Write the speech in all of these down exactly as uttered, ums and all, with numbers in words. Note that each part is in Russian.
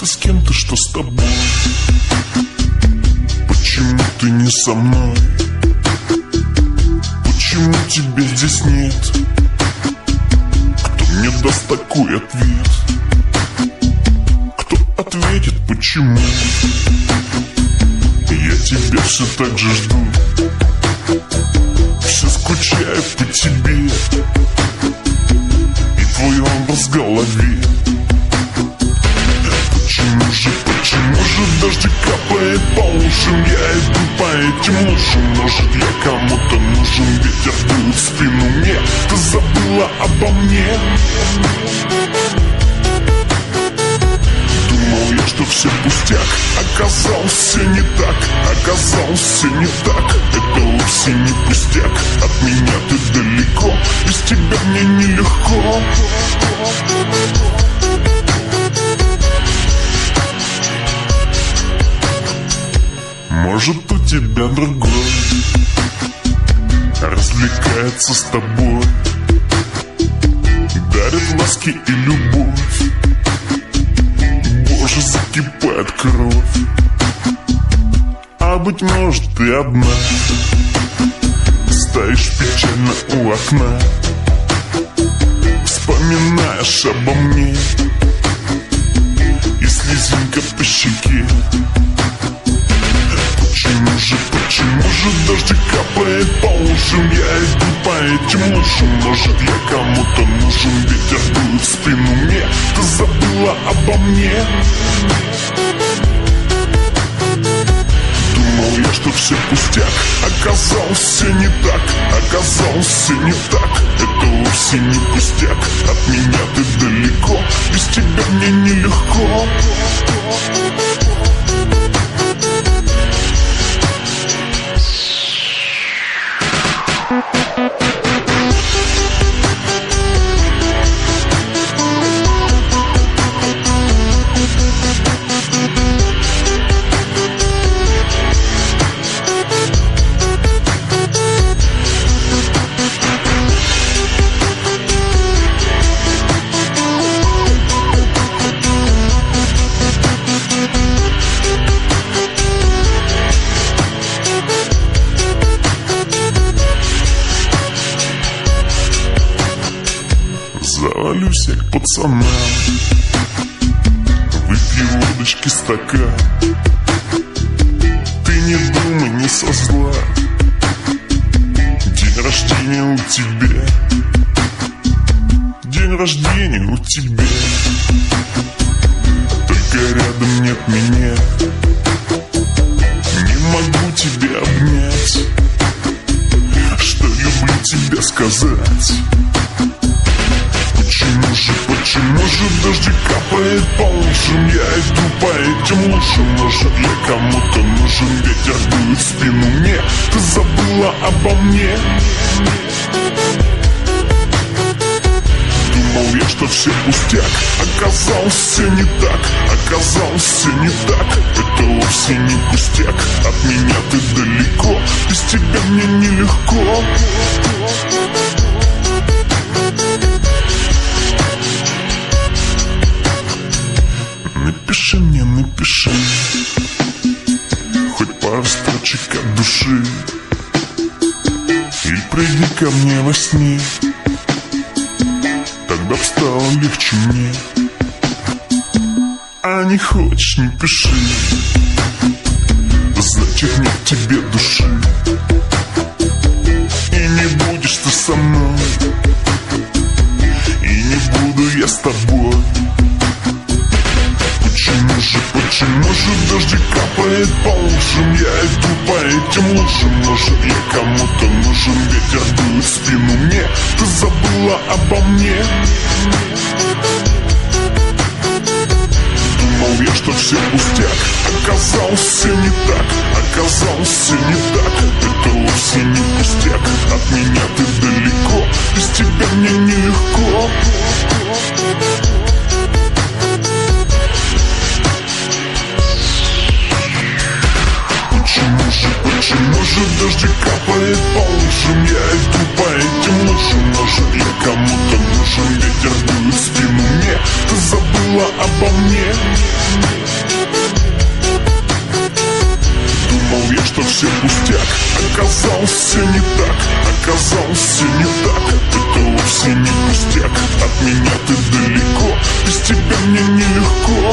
с кем-то, что с тобой? Почему ты не со мной? Почему тебя здесь нет? Кто мне даст такой ответ? Кто ответит, почему? Я тебя все так же жду, все скучаю по тебе, и твой образ в голове. Почему же, почему же дождик капает по ушам? Я иду по этим лужам, может я кому-то нужен? Ветер дует в спину мне, ты забыла обо мне. Думал я, что все пустяк, оказалось все не так, оказалось все не так. Это вовсе не пустяк, от меня ты далеко, без тебя мне нелегко. Может, у тебя другой развлекается с тобой, дарит ласки и любовь. Боже, закипает кровь. А быть может, ты одна стоишь печально у окна, вспоминаешь обо мне, и слезинка по щеке. Почему же, почему же дождик капает по ушам? Я иду по этим лужам, может я кому-то нужен? Ветер дует в спину мне, ты забыла обо мне. Думал я, что все пустяк, оказалось все не так, оказалось все не так. Это вовсе не пустяк, от меня ты далеко, без тебя мне нелегко. Завалюсь я к пацанам, выпью водочки стакан. Ты не думай, не со зла, день рождения у тебя, день рождения у тебя. Только рядом нет меня, не могу тебя обнять, что люблю тебя сказать. Почему же, почему же дождик капает по ушам? Я иду по этим лужам, может я кому-то нужен? Ветер дует в спину мне, ты забыла обо мне. Думал я, что все пустяк, оказалось все не так, оказалось все не так. Это вовсе не пустяк, от меня ты далеко, без тебя мне нелегко. Напиши мне, напиши хоть пару строчек от души, или приди ко мне во сне, тогда б стало легче мне. А не хочешь, не пиши, значит нет в тебе души, и не будешь ты со мной, и не буду я с тобой. Почему же, почему же дождик капает по ушам? Я иду по этим лужам, может я кому-то нужен? Ветер дует в спину мне, ты забыла обо мне. Думал я, что все пустяк, оказалось все не так, оказалось все не так. Это вовсе не пустяк, от меня ты далеко, без тебя мне нелегко. Почему же, почему же дождик капает по ушам? Я иду по этим лужам, может я кому-то нужен? Ветер дует в спину мне, ты забыла обо мне. Оказался не так, оказался не так. Это вовсе не пустяк, от меня ты далеко, без тебя мне нелегко.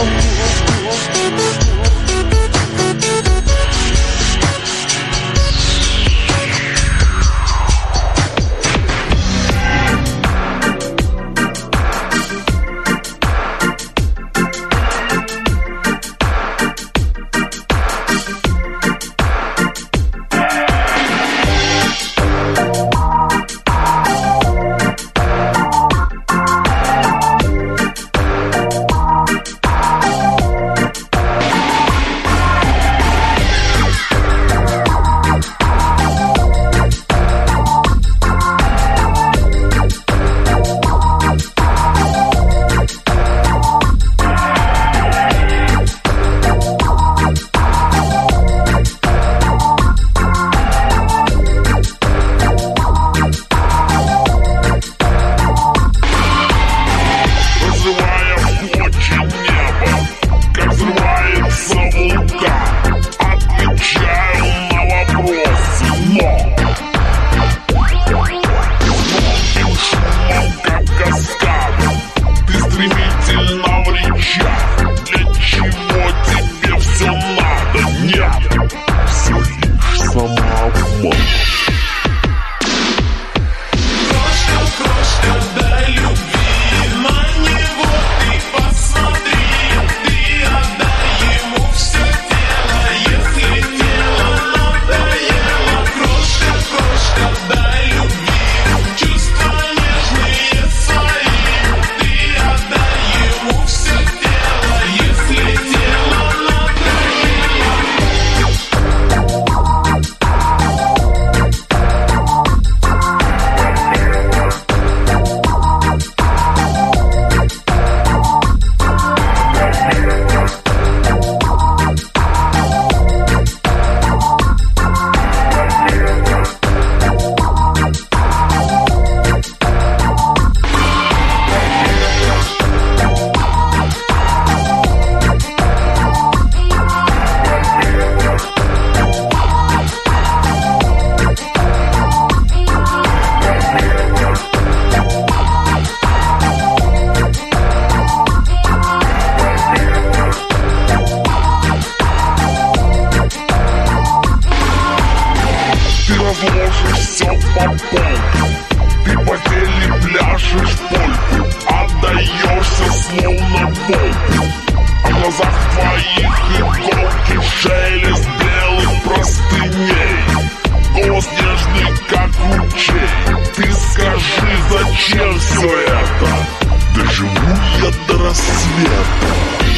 Разложишь все по полкам, ты по теле пляшешь польку, отдаешься словно волку. А в глазах твоих иголки, шелест белых простыней, голос нежный, как ручей. Ты скажи, зачем все это? Доживу я до рассвета.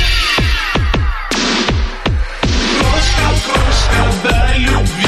Крошка, крошка, дай любви.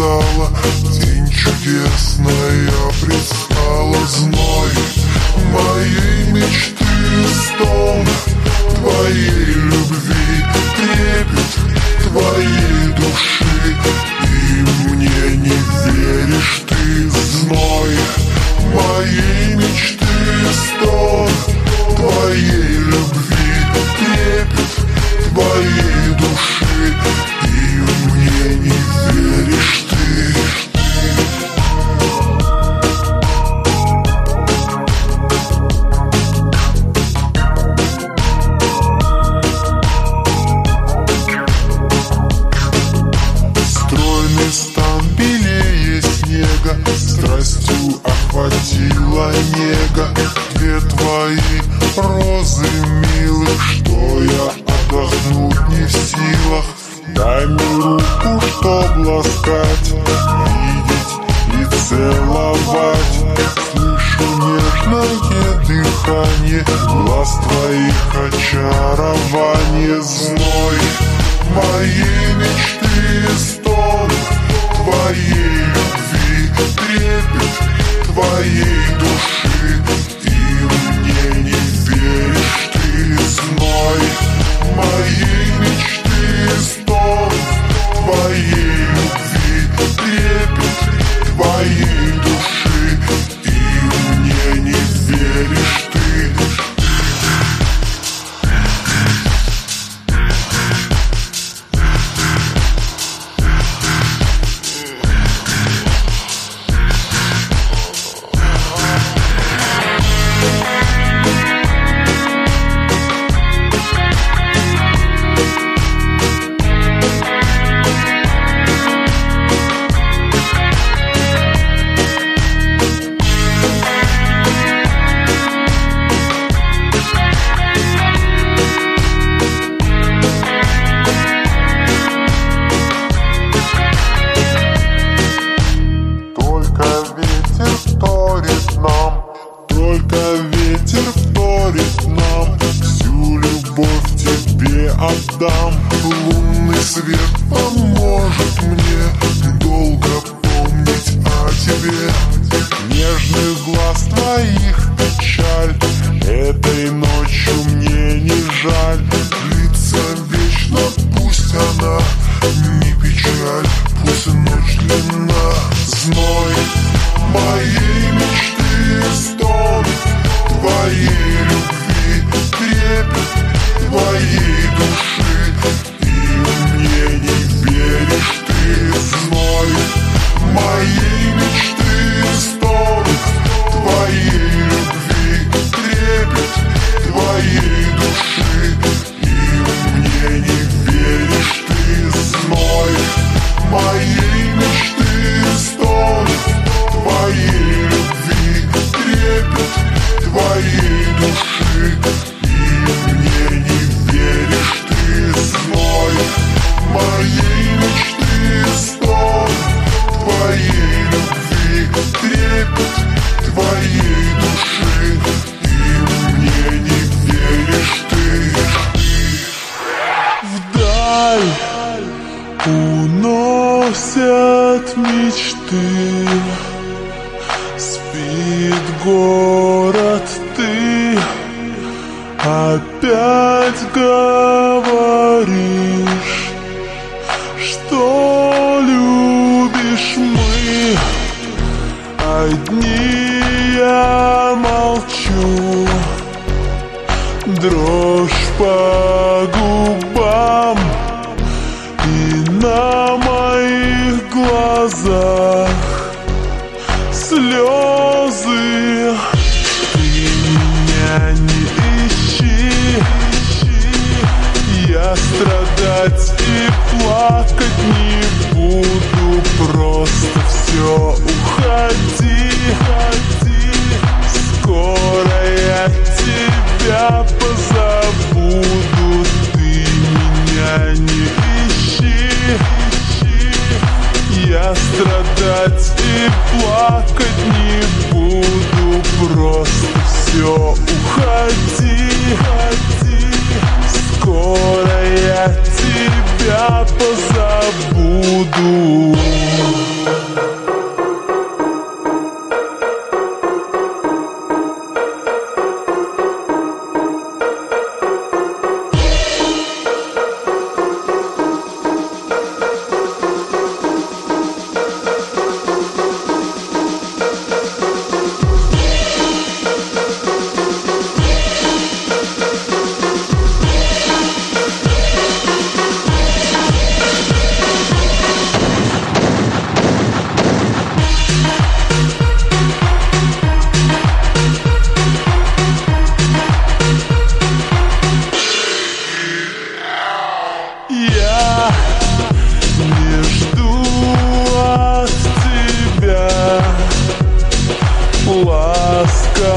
сказала, день чудесная предстала. Зной моей мечты, стон твоей любви, трепет твоей души, и мне не веришь ты. Зной моей мечты, стон твоей любви, трепет твоей души, и мне не веришь ты. Стройный стан белее снега, страстью охватила нега. Две твои розы милых, что я отдохнуть не в силах. Дай мне руку, чтоб ласкать, видеть и целовать. Слышу нежное дыхание, глаз твоих очарование. Зной моей мечты, стон твоей любви, трепет твоей души, и мне не веришь ты. Зной моей мечты, стон твоей любви, трепет твоей души, и мне не веришь ты. Отдам. Лунный свет поможет мне долго помнить о тебе. Нежных глаз твоих печаль этой ночью мне не жаль. Длится вечно, пусть она не печаль, пусть ночь длинна. Зной моей мечты, стон твоей любви, трепет твоей души, и мне не веришь ты. Зной моей мечты, стон твоей любви, трепет твоей души, и мне не веришь ты. Зной моей мечты, стон твоей любви, трепет твоей души, и мне не веришь ты. Зной моей мечты, стон твоей любви, трепет твоей души, и мне не веришь ты. Вдаль уносят мечты, спит город, ты опять говоришь, что любишь. Мы одни, я молчу, дрожь по губам, и на моих глазах слезы. Ты меня не ищи, я страдать и плакать не буду, просто все уходи. Скоро я тебя позабуду, ты меня не ищи, я страдать и плакать не буду, просто все уходи. Скоро я тебя позабуду.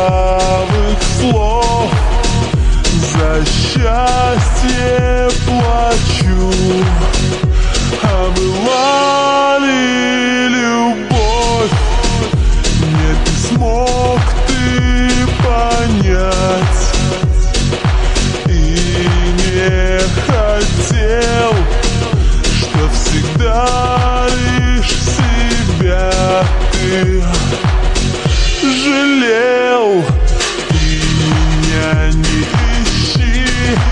ласковых слов. За счастье плачу, а была ли любовь? Нет, не смог ты понять и не хотел, что всегда лишь себя ты жалел. Ты меня не ищи,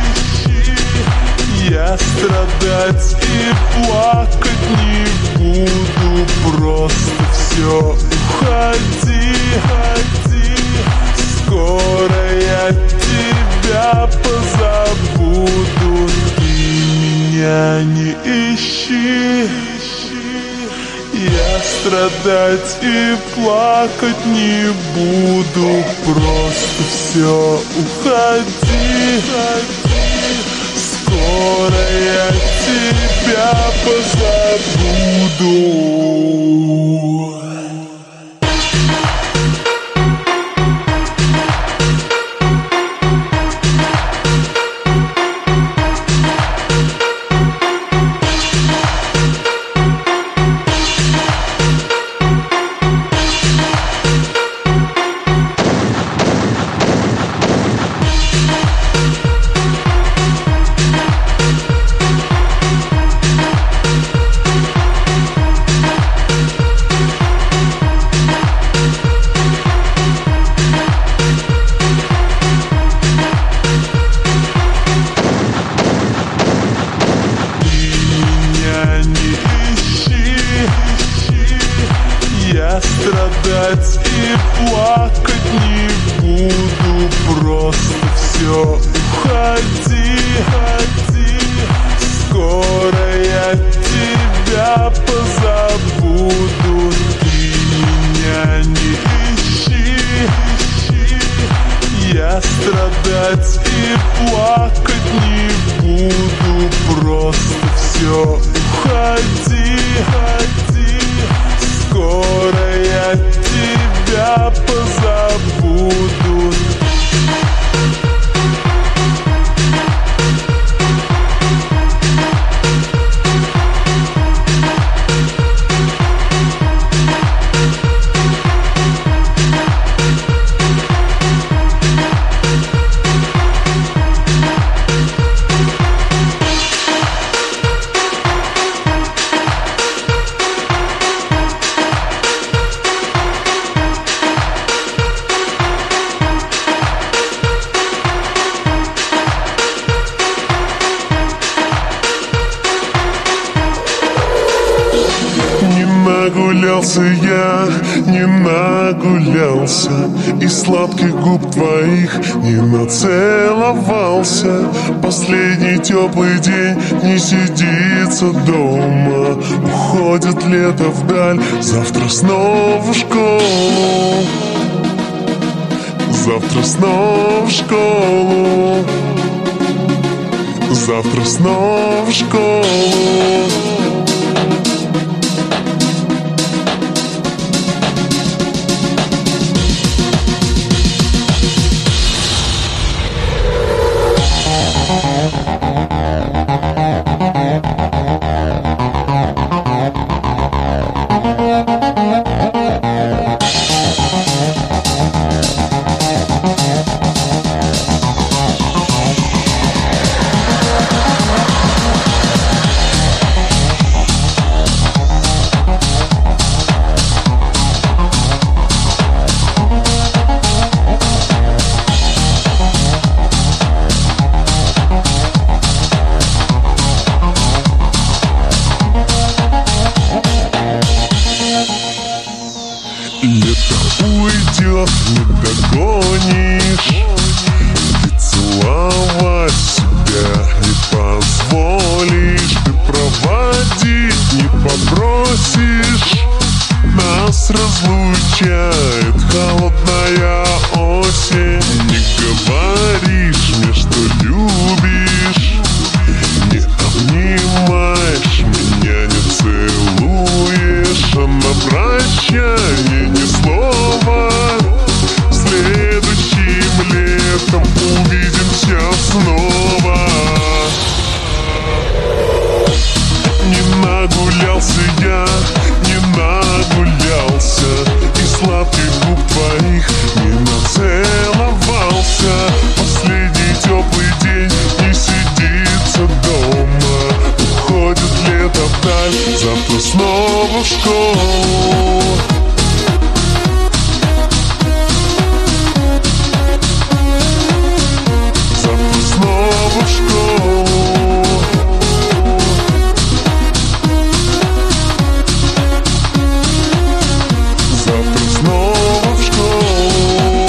я страдать и плакать не буду. Просто все, уходи, уходи. Скоро я тебя позабуду. Ты меня не ищи, я страдать и плакать не буду. Просто все, уходи, уходи. Скоро я тебя позабуду. Страдать и плакать не буду. Просто все, уходи, уходи. Скоро я тебя позабуду. Ты меня не ищи, я страдать и плакать не буду. Просто все, уходи, уходи. Скоро я тебя позабуду. Нагулялся я, не нагулялся, и сладких губ твоих не нацеловался. Последний теплый день не сидится дома, уходит лето вдаль, завтра снова в школу. Завтра снова в школу. Завтра снова в школу. Лето уйдет, не догонишь, ты целовать себя не позволишь, ты проводить не попросишь. Нас разлучает холодная осень. Не говоришь мне, что любишь, не обнимаешь меня, не целуешь, а на прощание ни слова. Следующий вдаль, завтра снова в школу. Завтра снова в школу. Завтра снова в школу.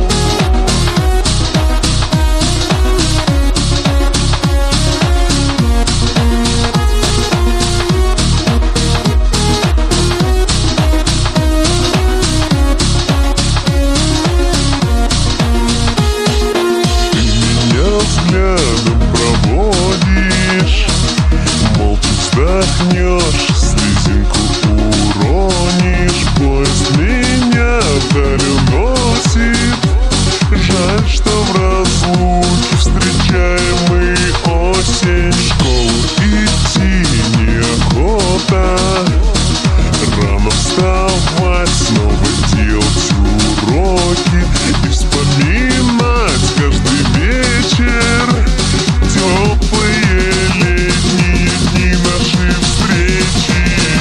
Взглядом проводишь, молча вздохнешь, слезинку уронишь. Поезд меня вдаль уносит. Жаль, что в разлуке встречаем мы осень. В школу идти неохота, рано вставать, снова делать уроки и вспоминать каждый вечер теплые летние дни нашей встречи.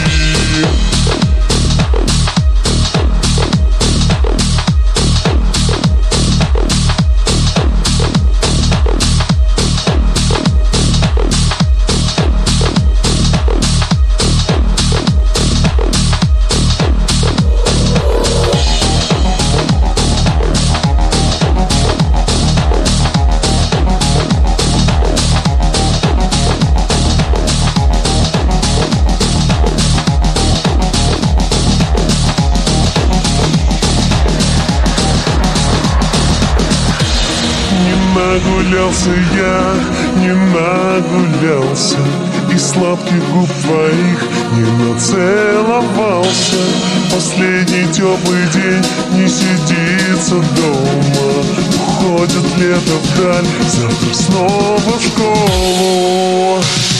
Нагулялся я, не нагулялся, и сладких губ твоих не нацеловался. Последний теплый день не сидится дома, уходит лето вдаль, завтра снова в школу.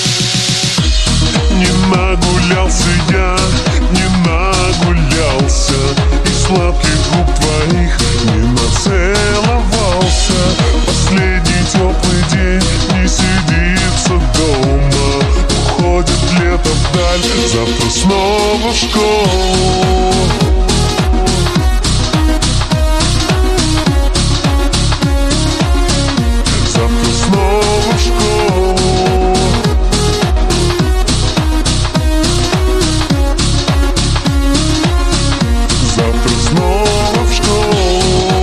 Не нагулялся я, не нагулялся, и сладких губ твоих не нацеловался. Последний теплый день не сидится дома, уходит лето вдаль, завтра снова в школу. Завтра снова в школу. Завтра снова в школу.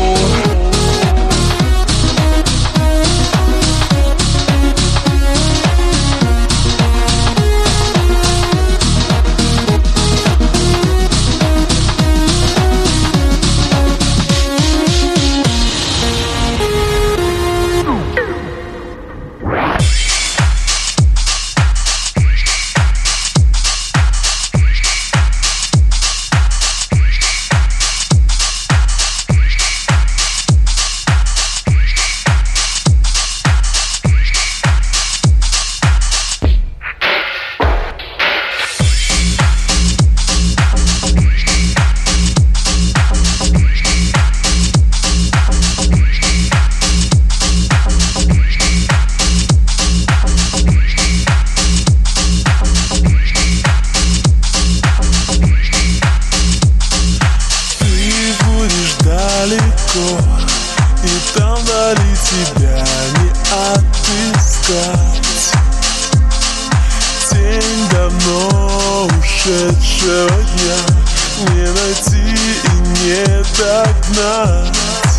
И там вдали тебя не отыскать. Тень давно ушедшего дня не найти и не догнать.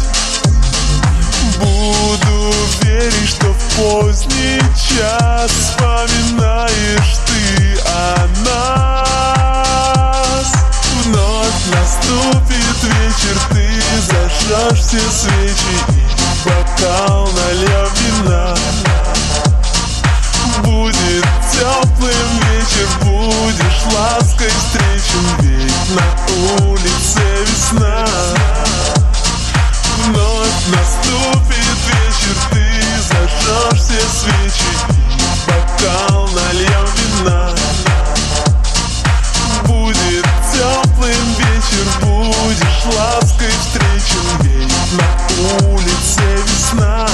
Буду верить, что в поздний час вспоминаешь ты о нас. Вновь наступит вечер, ты зажжешь все свечи и бокал нальем вина. Будет теплым вечер, будешь лаской встречен, ведь на улице весна. Вновь наступит вечер, ты зажжешь все свечи и бокал нальем вина. Будет теплым вечер, будешь лаской встречен, ведь на улице весна.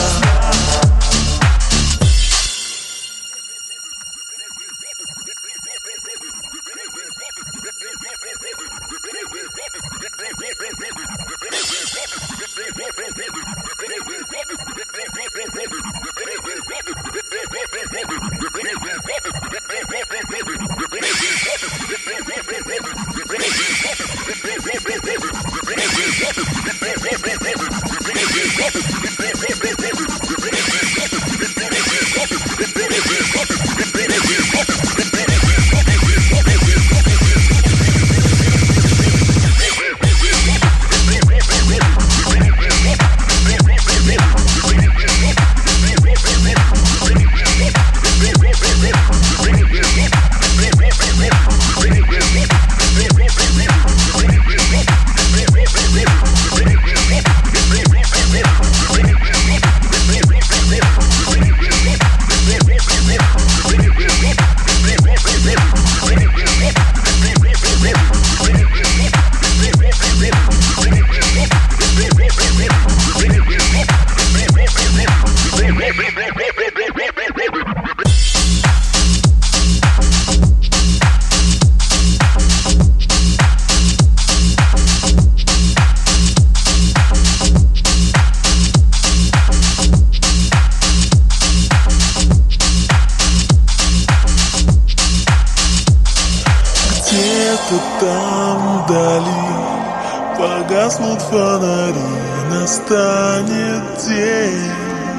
где-то там вдали погаснут фонари, настанет день.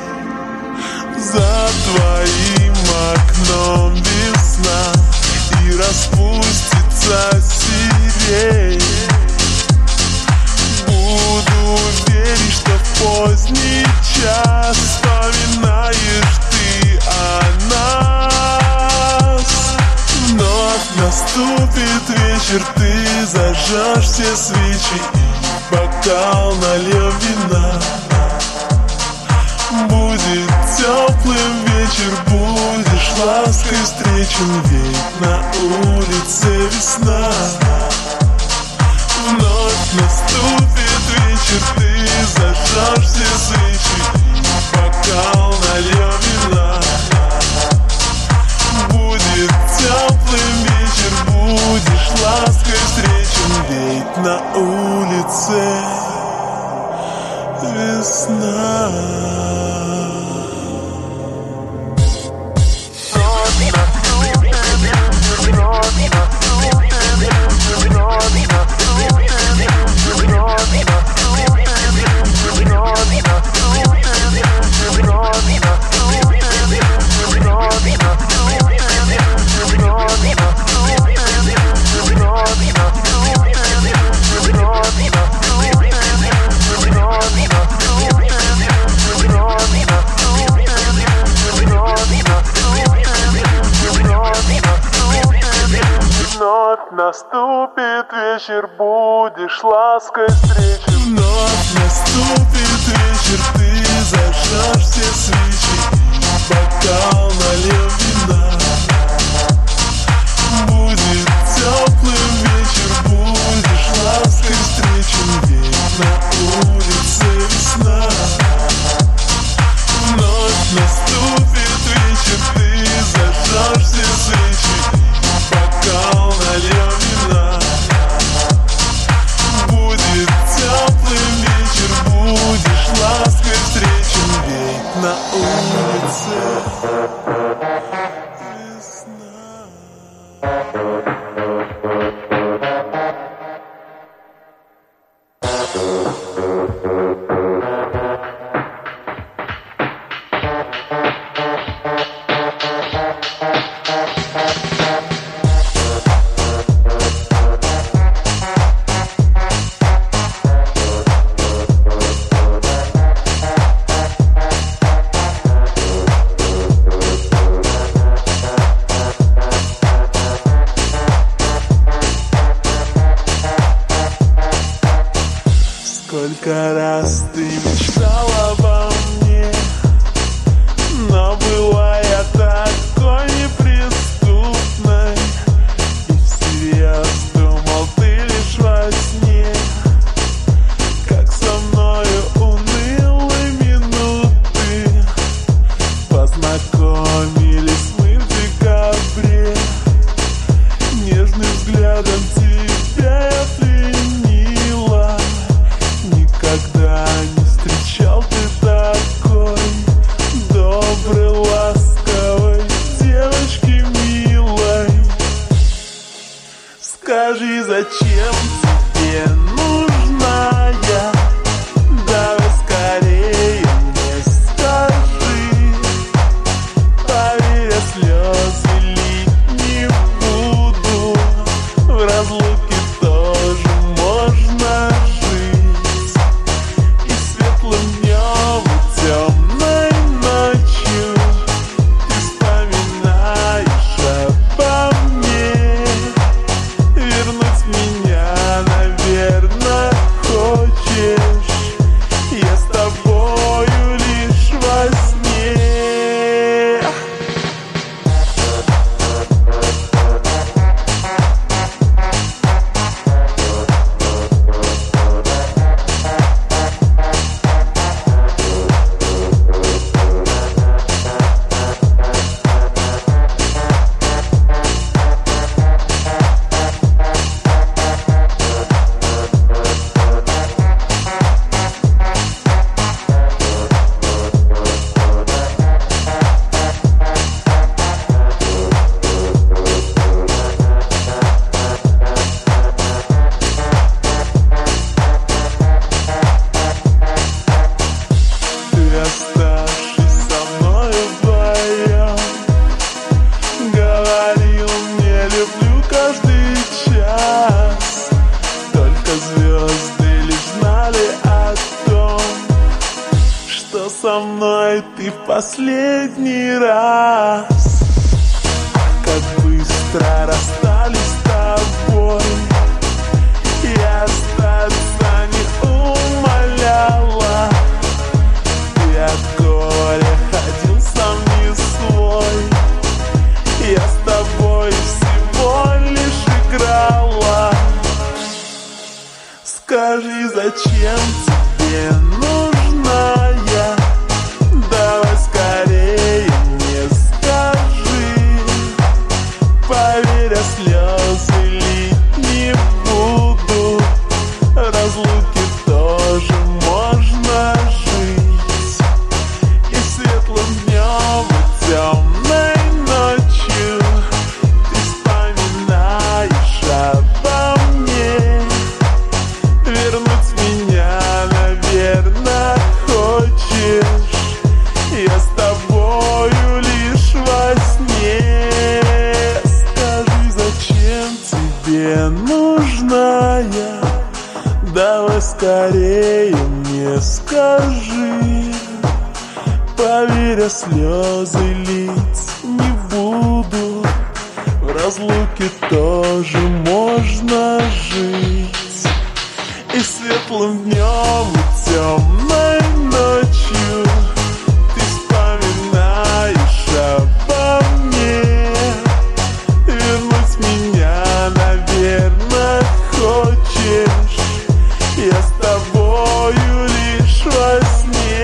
За твоим окном весна, и распустится сирень. Буду верить, что в поздний час вспоминаешь ты о нас. Вновь наступит вечер, ты зажжешь все свечи, бокал нальем вина. Будет теплым вечер, будешь лаской встречен, ведь на улице весна. Вновь наступит вечер, ты зажжешь все свечи, бокал нальем вина. Будет теплым вечер, будешь лаской встречен, ведь на улице весна. Наступит вечер, будешь лаской встречен. Вновь наступит вечер, ты зажжешь все свечи, бокал нальем вина. Будет теплым вечер, будешь лаской встречен, ведь на улице весна. Вновь наступит вечер, ты зажжешь все свечи, бокал нальем вина. Будет теплым вечер, будешь лаской встречен, ведь на улице весна. Сколько раз ты мечтал обо мне, но была я такой неприступной, и всерьез думал ты лишь во сне. Как со мною унылые минуты, познакомились мы в декабре. Нежным взглядом тебя я пленила, никогда не встречал ты такой доброй, ласковой девочки милой. Скажи, зачем тебе нужна я? Давай скорее мне скажи. Поверь, я слезы лить не буду, в разлуке тоже можно жить. И светлым днем, и темной ночью ты вспоминаешь обо мне. Вернуть меня, наверное, будет и в последний раз. Как быстро расстались с тобой, я остаться не умоляла. Ты от горя ходил сам не свой, я с тобой всего лишь играла. Скажи, зачем тебе нужна я? Давай скорее мне скажи. Поверь, я слезы лить не буду. В разлуке тоже можно жить. И светлым днем, и темной ночью ты вспоминаешь обо мне. Вернуть меня, наверное, хочешь. Я с тобою лишь во сне. Скажи, зачем тебе нужна я? Давай скорее мне скажи. Поверь, я слезы лить не буду. В разлуке тоже можно жить. И светлым днем, и темной ночью ты вспоминаешь обо мне. Вернуть меня, наверное, хочешь. Я с тобою лишь во сне.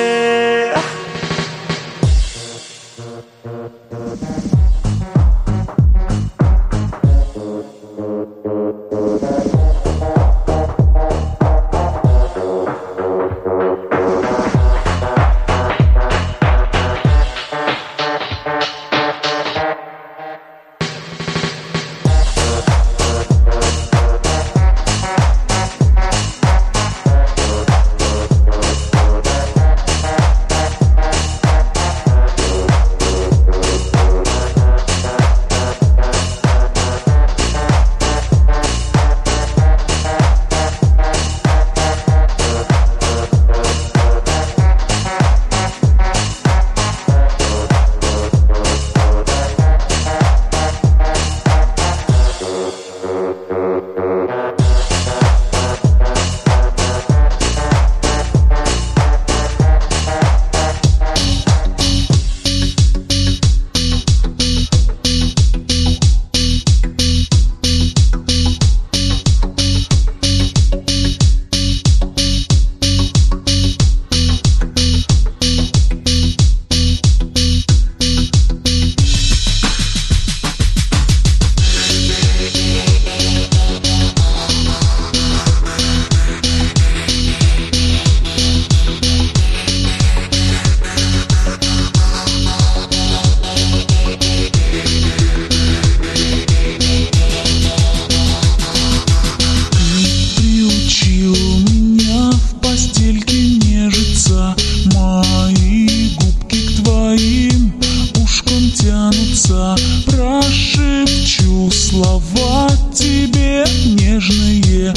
Прошепчу слова тебе нежные,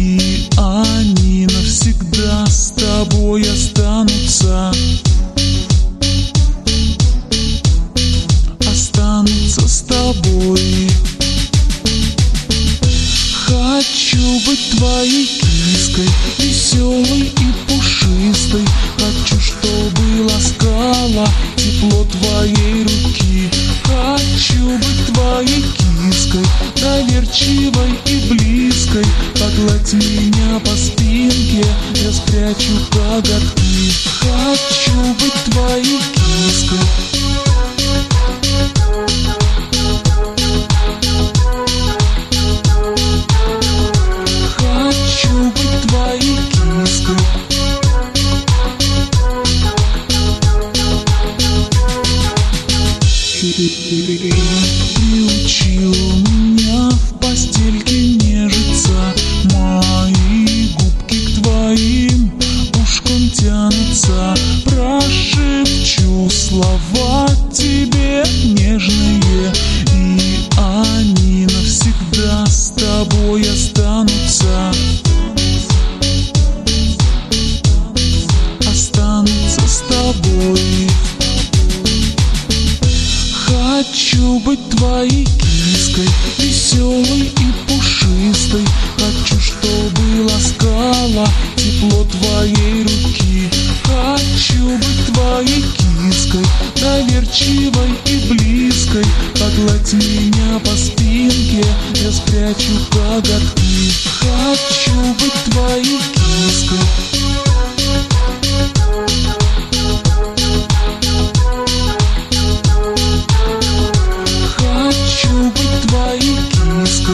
и они навсегда с тобой останутся. Останутся с тобой. Хочу быть твоей киской, веселой и пушистой. Хочу, чтобы ласкала тепло твоей руки. Хочу быть твоей киской, доверчивой и близкой. Погладь меня по спинке, я спрячу коготки. Хочу быть твоей киской. Хочу быть твоей киской. Ты приучил меня в постельке нежиться. Мои губки к твоим ушкам тянутся. Прошепчу слова тебе нежные, и они навсегда с тобой останутся. Останутся с тобой. Хочу быть твоей киской, веселой и пушистой. Хочу, чтобы ласкала тепло твоей руки. Хочу быть твоей киской, доверчивой и близкой. Погладь меня по спинке, я спрячу коготки. Хочу быть твоей киской. Хочу быть твоей киской.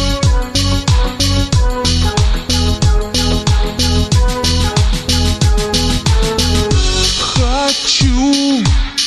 Хочу.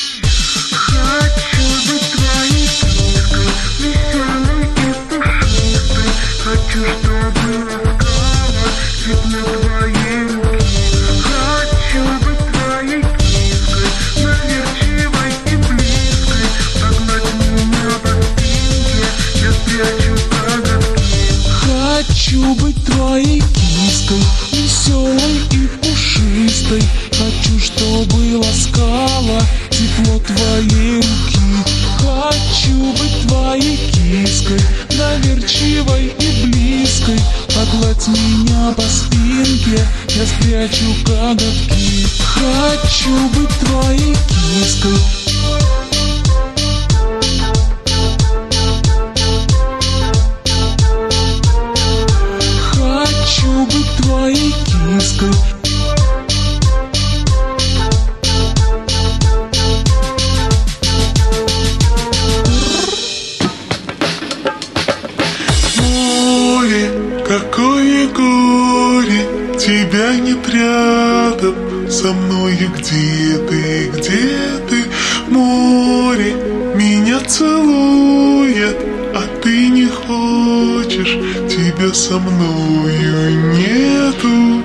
Хочу быть твоей киской, веселой и пушистой. Хочу, чтобы ласкала тепло твоей руки. Хочу быть твоей киской, доверчивой и близкой. Погладь меня по спинке, я спрячу коготки. Хочу быть твоей киской, веселой и пушистой. Хочу, чтобы ласкала тепло твоей руки. Хочу быть твоей киской, доверчивой и близкой. Погладь меня по спинке, я спрячу коготки. Хочу быть твоей киской. Хочу быть твоей киской. Какое горе, тебя нет рядом со мною. Где ты, где ты? Море меня целует, а ты не хочешь, тебя со мною нету.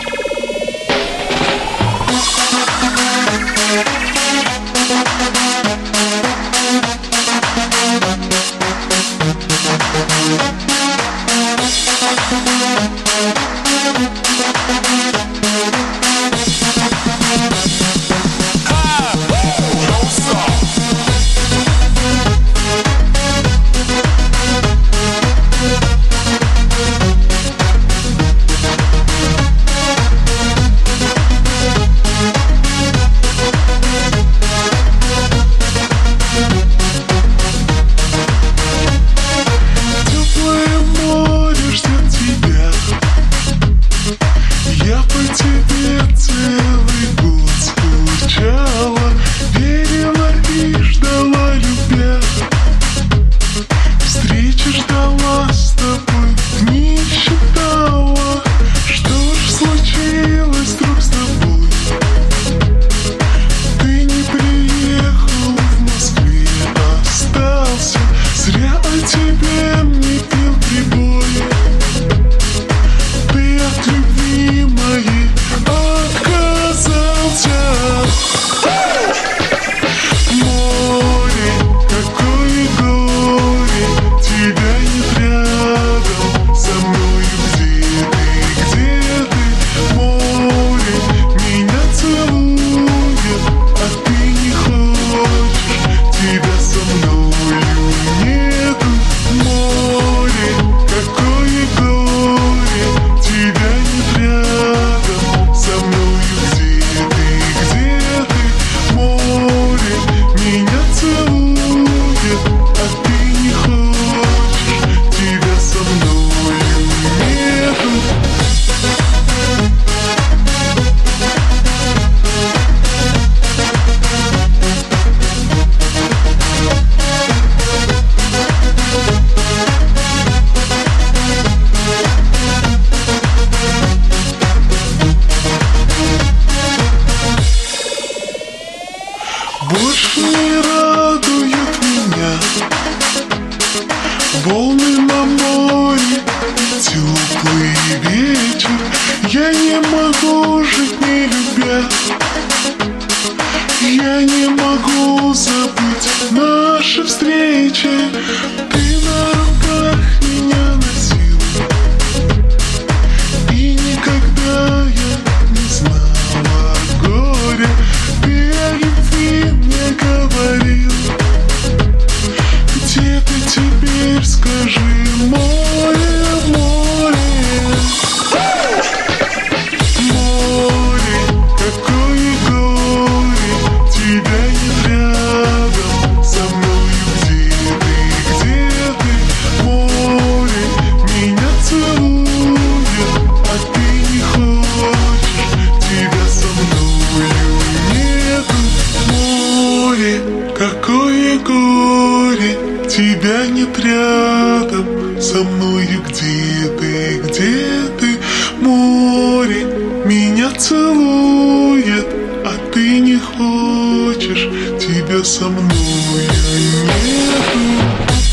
Больше не радует меня волны на море, теплый вечер. Я не могу жить, не любя. Я не могу забыть наши встречи. Ты на руках меня носила, и никогда я не знала горя. Ты о любви мне говорил, тебя нет рядом со мною. Где ты, где ты? Море меня целует, а ты не хочешь, тебя со мною нету.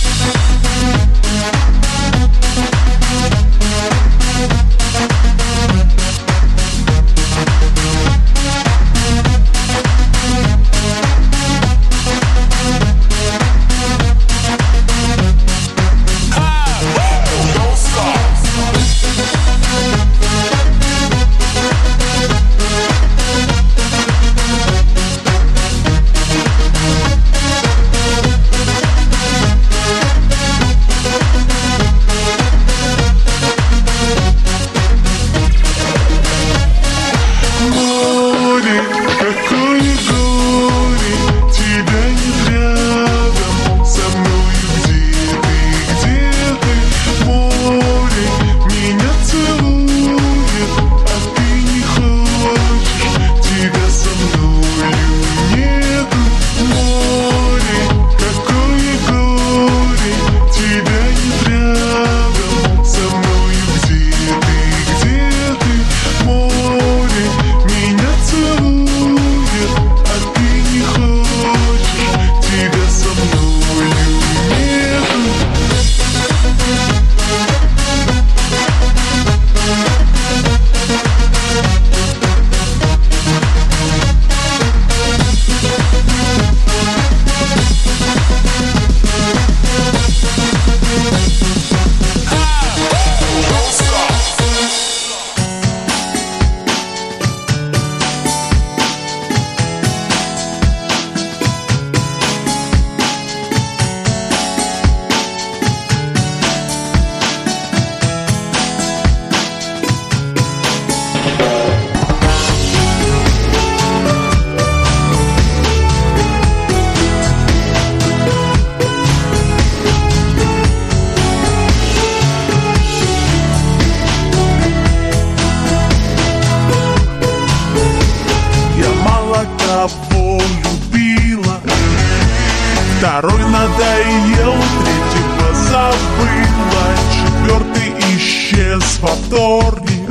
Второй надоел, третьего забыла, четвертый исчез во вторник.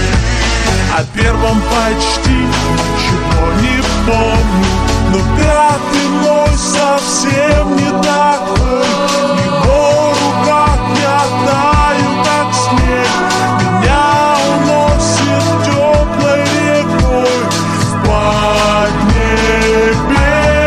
О первом почти ничего не помню, но пятый мой совсем не такой. В его руках я таю, как снег, меня уносит теплой рекой в поднебесье.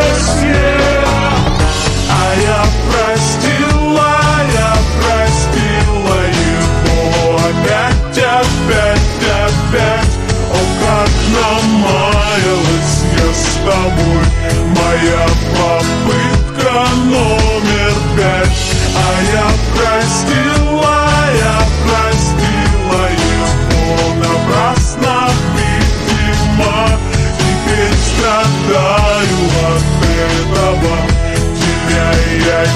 А я простила, я простила его опять, опять, опять. О, как намаялась я с тобой, моя попытка номер пять. А я простила, я простила его напрасно, видимо. Теперь страдаю от этого, теряя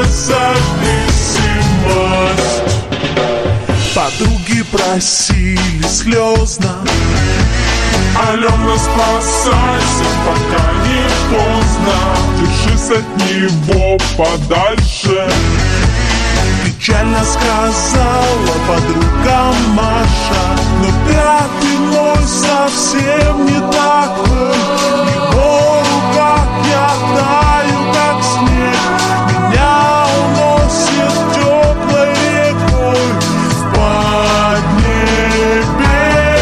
независимость. Подруги просили слезно: Алена, спасайся, пока не поздно, держись от него подальше. Печально сказала подруга Маша, но пятый мой совсем не такой. В его руках я таю, как снег, меня уносит теплой рекой в поднебесье.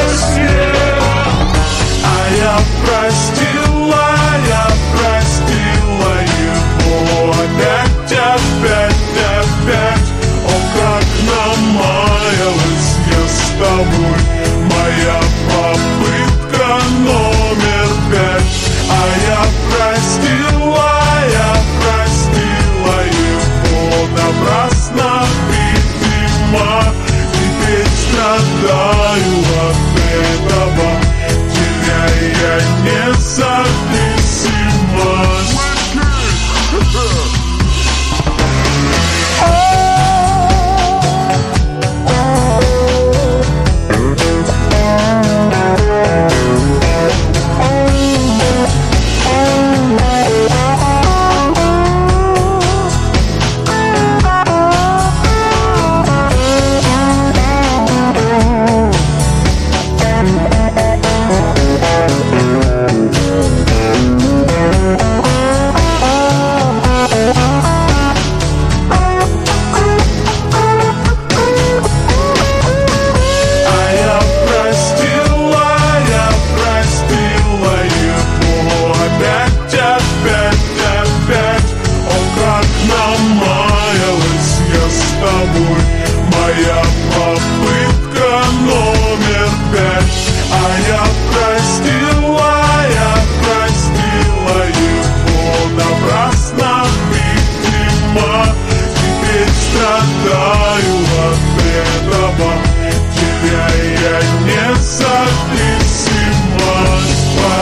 А я простила, я простила его опять, опять, опять. О, как намаялась я с тобой, моя попытка номер пять. страдаю от этого, теряя независимость.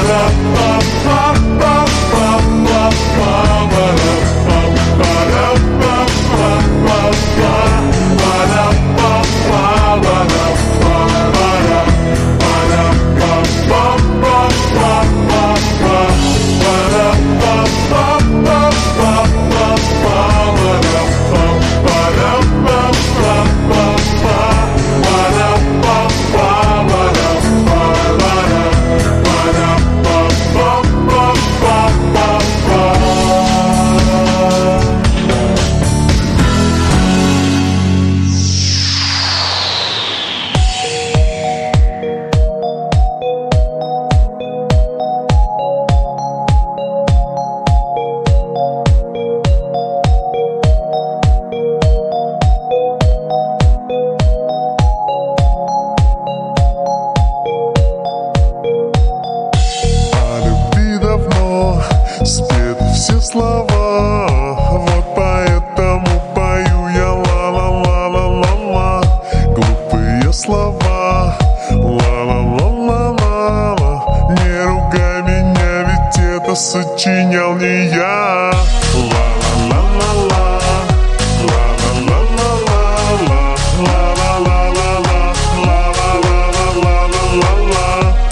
Спеты все слова, вот поэтому пою я ла-ла-ла-ла-ла-ла. Глупые слова, ла-ла-ла-ла-ла-ла. Не ругай меня, ведь это сочинял не я. Ла-ла-ла-ла-ла, ла-ла-ла-ла-ла, ла-ла-ла-ла-ла, ла-ла-ла-ла-ла-ла-ла.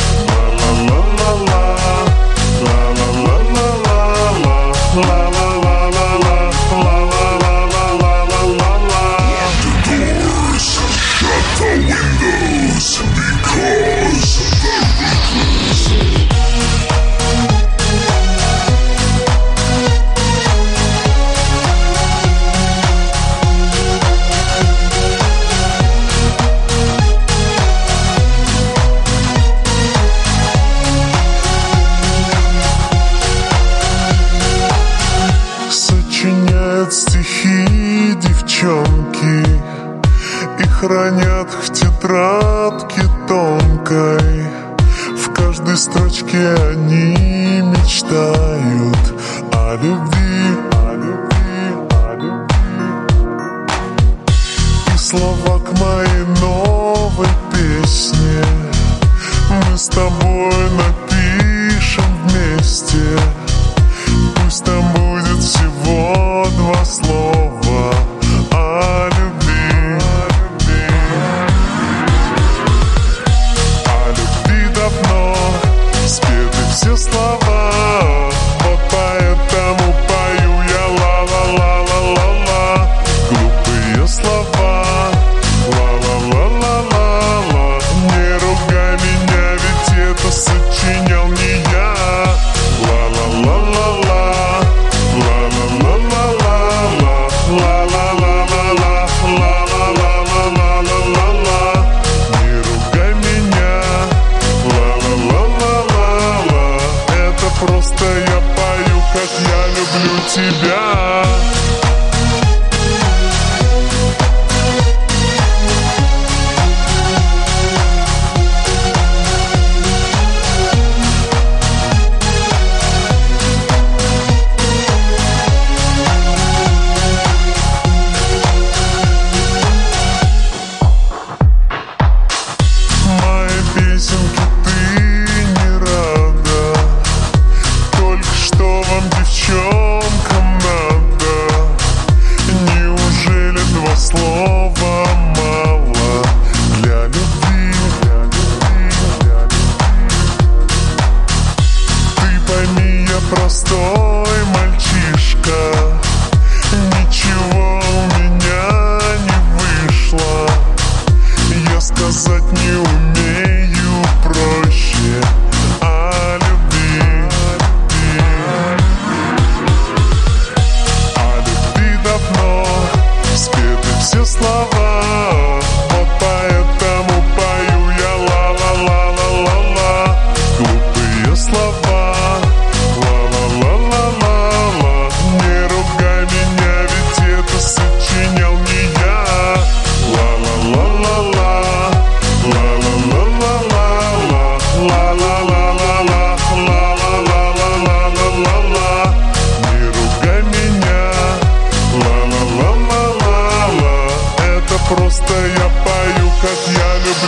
Сочиняют стихи девчонки и хранят в тетрадке тонкой. В каждой строчке они мечтают о любви, о любви, о любви. И слова к моей новой песне мы с тобой напишем вместе. Пусть там будет всего два слова о любви. О любви давно спеты все слова, вот поэтому пою я ла-ла-ла-ла-ла-ла. Глупые слова, ла-ла-ла-ла-ла-ла. Не ругай меня, ведь это сочинял не я. Ла-ла-ла.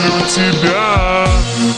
верю в тебя.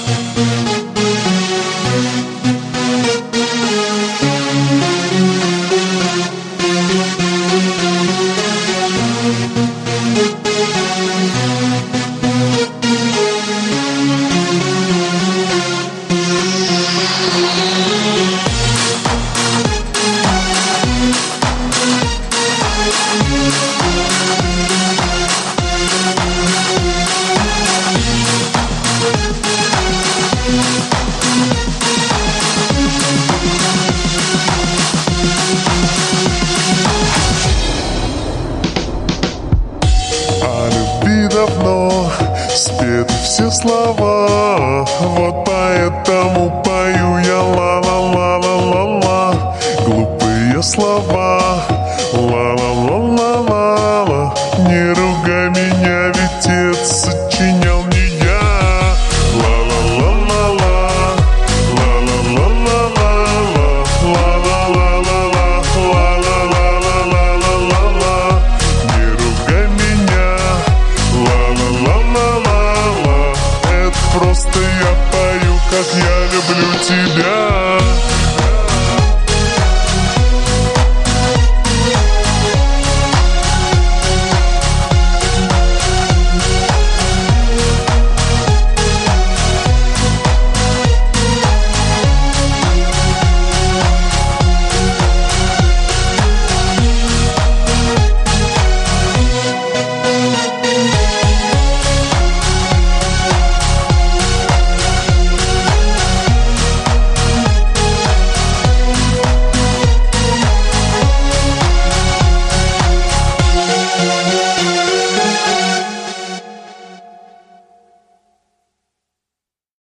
О любви давно спеты все слова, вот поэтому пою я ла-ла-ла-ла-ла-ла. Глупые слова